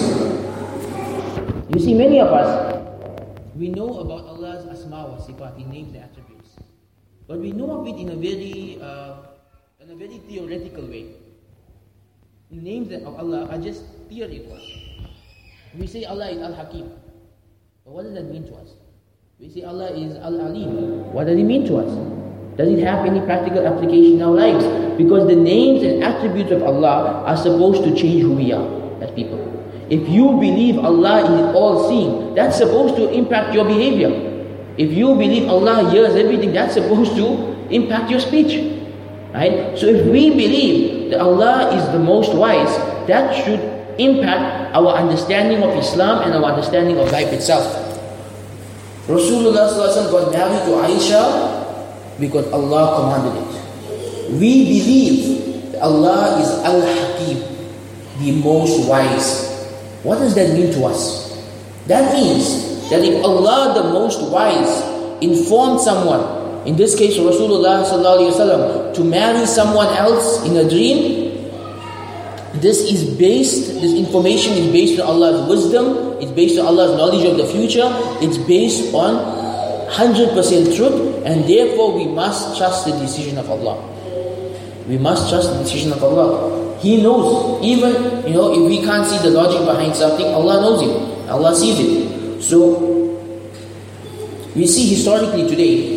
B: You see, many of us, we know about Allah's asma wa sifat, His names and attributes, but we know of it in a very theoretical way. The names of Allah are just theoretical. We say Allah is Al-Hakim, but what does that mean to us? We say Allah is Al-Alim. What does it mean to us? Does it have any practical application in our lives? Because the names and attributes of Allah are supposed to change who we are as people. If you believe Allah is all-seeing, that's supposed to impact your behavior. If you believe Allah hears everything, that's supposed to impact your speech. Right? So if we believe that Allah is the most wise, that should impact our understanding of Islam and our understanding of life itself. Rasulullah got married to Aisha because Allah commanded it. We believe that Allah is Al-Hakim, the most wise. What does that mean to us? That means that if Allah, the most wise, informed someone, in this case Rasulullah ﷺ, to marry someone else in a dream, this information is based on Allah's wisdom, it's based on Allah's knowledge of the future, it's based on 100% truth, and therefore we must trust the decision of Allah. We must trust the decision of Allah. He knows, even if we can't see the logic behind something, Allah knows it. Allah sees it. So we see historically today,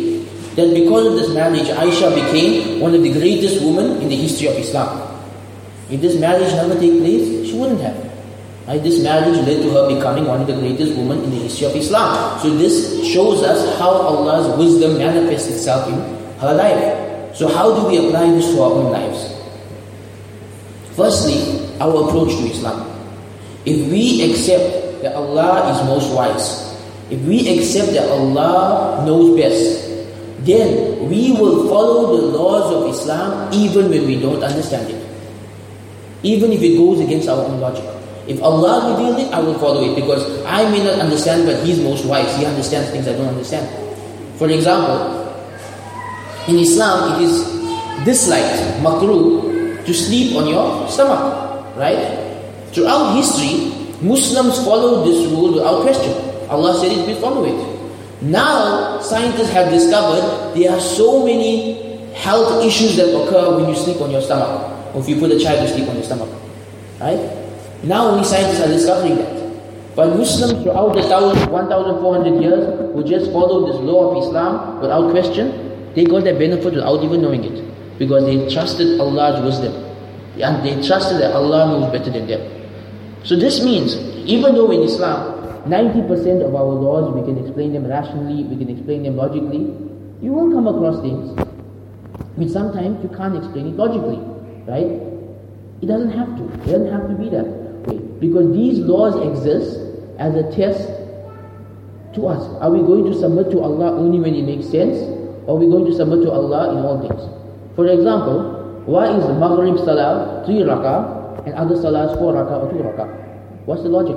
B: that because of this marriage, Aisha became one of the greatest women in the history of Islam. If this marriage never take place, she wouldn't have. Right? This marriage led to her becoming one of the greatest women in the history of Islam. So this shows us how Allah's wisdom manifests itself in her life. So how do we apply this to our own lives? Firstly, our approach to Islam. If we accept that Allah is most wise, if we accept that Allah knows best, then we will follow the laws of Islam even when we don't understand it. Even if it goes against our own logic. If Allah revealed it, I will follow it because I may not understand, but He's most wise. He understands things I don't understand. For example, in Islam, it is disliked, makruh, to sleep on your stomach, right? Throughout history, Muslims followed this rule without question. Allah said it, we follow it. Now, scientists have discovered there are so many health issues that occur when you sleep on your stomach, or if you put a child to sleep on your stomach, right? Now only scientists are discovering that. But Muslims throughout the 1,400 years who just followed this law of Islam without question, they got their benefit without even knowing it. Because they trusted Allah's wisdom. And they trusted that Allah knows better than them. So this means, even though in Islam, 90% of our laws, we can explain them rationally, we can explain them logically, you will come across things which sometimes you can't explain it logically, right? It doesn't have to. It doesn't have to be that way. Because these laws exist as a test to us. Are we going to submit to Allah only when it makes sense? Or are we going to submit to Allah in all things? For example, why is the Maghrib Salah 3 rakah and other Salahs 4 rakah or 2 rakah? What's the logic?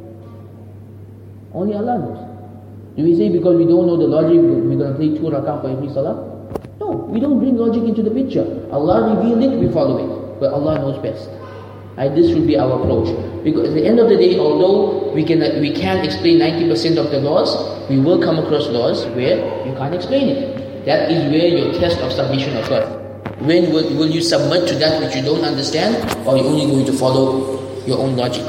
B: Only Allah knows. Do we say because we don't know the logic, we're going to play 2 rakah for every Salah? No, we don't bring logic into the picture. Allah revealed it, we follow it. But Allah knows best. Right? This should be our approach. Because at the end of the day, although we can explain 90% of the laws, we will come across laws where you can't explain it. That is where your test of submission occurs. When will you submit to that which you don't understand, or are you only going to follow your own logic?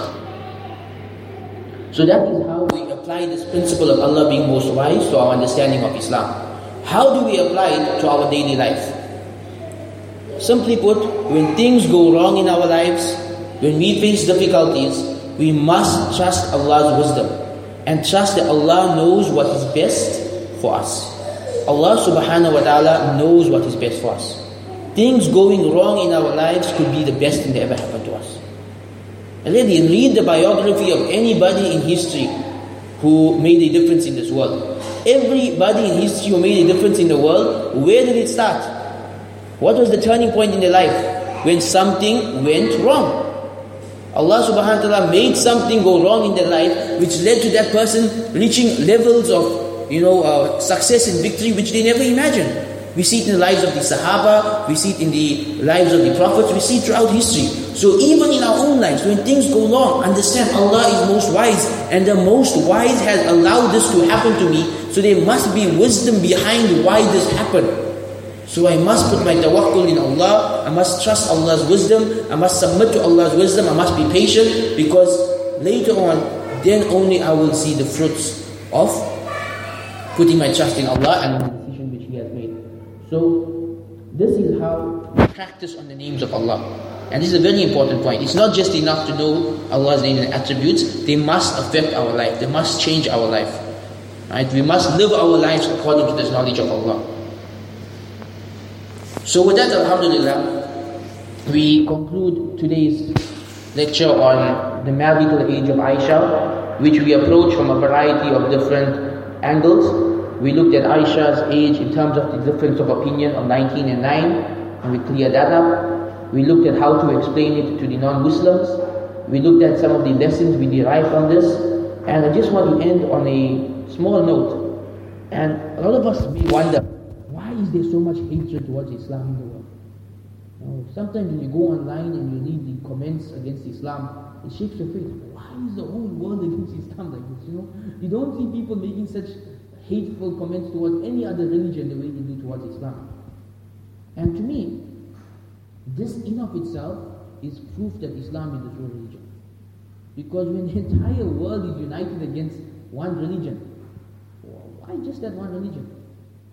B: So that is how we apply this principle of Allah being most wise to our understanding of Islam. How do we apply it to our daily life? Simply put, when things go wrong in our lives, when we face difficulties, we must trust Allah's wisdom and trust that Allah knows what is best for us. Allah subhanahu wa ta'ala knows what is best for us. Things going wrong in our lives could be the best thing that ever happened to us. And then read the biography of anybody in history who made a difference in this world. Everybody in history who made a difference in the world, where did it start? What was the turning point in their life? When something went wrong. Allah subhanahu wa ta'ala made something go wrong in their life, which led to that person reaching levels of success and victory which they never imagined. We see it in the lives of the Sahaba, we see it in the lives of the Prophets, we see it throughout history. So even in our own lives, when things go wrong, understand Allah is most wise, and the most wise has allowed this to happen to me, so there must be wisdom behind why this happened. So I must put my tawakkul in Allah, I must trust Allah's wisdom, I must submit to Allah's wisdom, I must be patient, because later on, then only I will see the fruits of putting my trust in Allah and the decision which He has made. So this is how we practice on the names of Allah. And this is a very important point. It's not just enough to know Allah's name and attributes, they must affect our life, they must change our life. Right? We must live our lives according to this knowledge of Allah. So with that, alhamdulillah, we conclude today's lecture on the marital age of Aisha, which we approach from a variety of different angles. We looked at Aisha's age in terms of the difference of opinion of 19 and 9, and we cleared that up. We looked at how to explain it to the non-Muslims. We looked at some of the lessons we derive from this. And I just want to end on a small note. And a lot of us may wonder, why is there so much hatred towards Islam in the world? Sometimes when you go online and you read the comments against Islam, it shakes your faith. Why is the whole world against Islam like this? You don't see people making such hateful comments towards any other religion the way they do towards Islam. And to me, this in of itself is proof that Islam is the true religion. Because when the entire world is united against one religion, why just that one religion?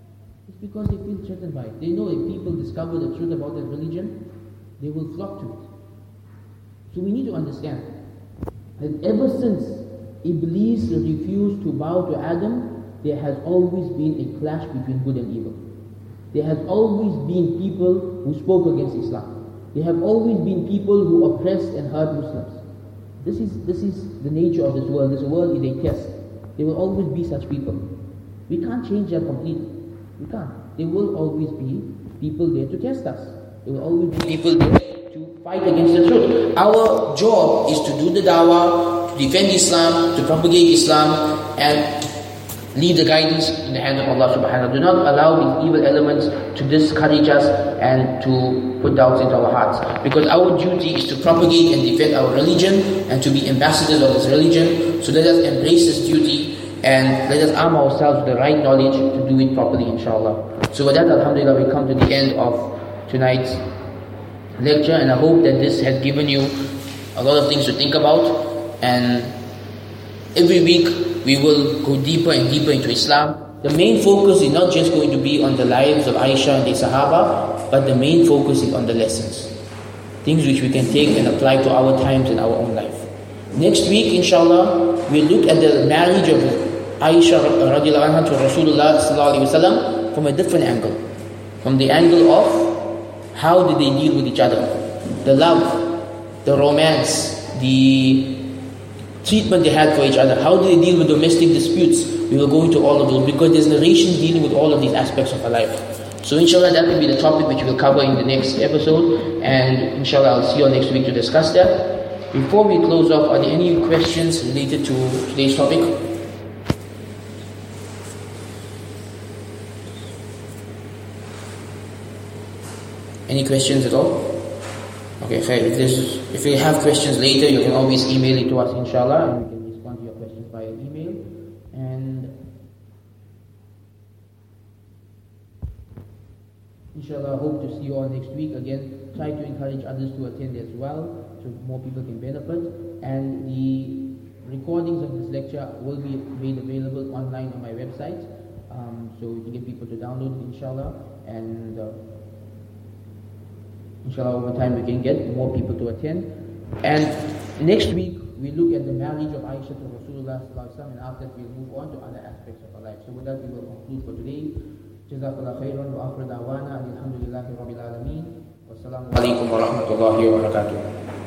B: It's because they feel threatened by it. They know if people discover the truth about their religion, they will flock to it. So we need to understand that ever since Iblis refused to bow to Adam, there has always been a clash between good and evil. There has always been people who spoke against Islam. There have always been people who oppressed and hurt Muslims. This is the nature of this world. This world is a test. There will always be such people. We can't change that completely. We can't. There will always be people there to test us. There will always be people there to fight against the truth. Our job is to do the dawah, to defend Islam, to propagate Islam, and leave the guidance in the hands of Allah subhanahu wa ta'ala. Do not allow these evil elements to discourage us and to put doubts into our hearts. Because our duty is to propagate and defend our religion and to be ambassadors of this religion. So let us embrace this duty and let us arm ourselves with the right knowledge to do it properly, inshallah. So with that, alhamdulillah, we come to the end of tonight's lecture, and I hope that this has given you a lot of things to think about. And every week we will go deeper and deeper into Islam. The main focus is not just going to be on the lives of Aisha and the Sahaba, but the main focus is on the lessons. Things which we can take and apply to our times and our own life. Next week, inshallah, we'll look at the marriage of Aisha radiallahu anha to Rasulullah sallallahu alaihi wasallam from a different angle. From the angle of how did they deal with each other. The love, the romance, the treatment they had for each other. How do they deal with domestic disputes? We will go into all of those because there's narration dealing with all of these aspects of our life. So inshallah, that will be the topic which we'll cover in the next episode, and inshallah I'll see you all next week to discuss that. Before we close off, are there any questions related to today's topic? Any questions at all? Okay, khair. If you have questions later, you can always email it to us, inshallah, and we can respond to your questions via email. And inshallah, I hope to see you all next week. Again, try to encourage others to attend as well, so more people can benefit. And the recordings of this lecture will be made available online on my website, so we can get people to download it, inshallah. And inshallah, over time we can get more people to attend. And next week we look at the marriage of Aisha to Rasulullah sallallahu alaihi wasallam, and after that we'll move on to other aspects of our life. So with that we will conclude for today. Jazakallah khairan wa akhir da'wana alhamdulillahi rabbil alameen. Wassalamu alaikum wa rahmatullahi wa barakatuh.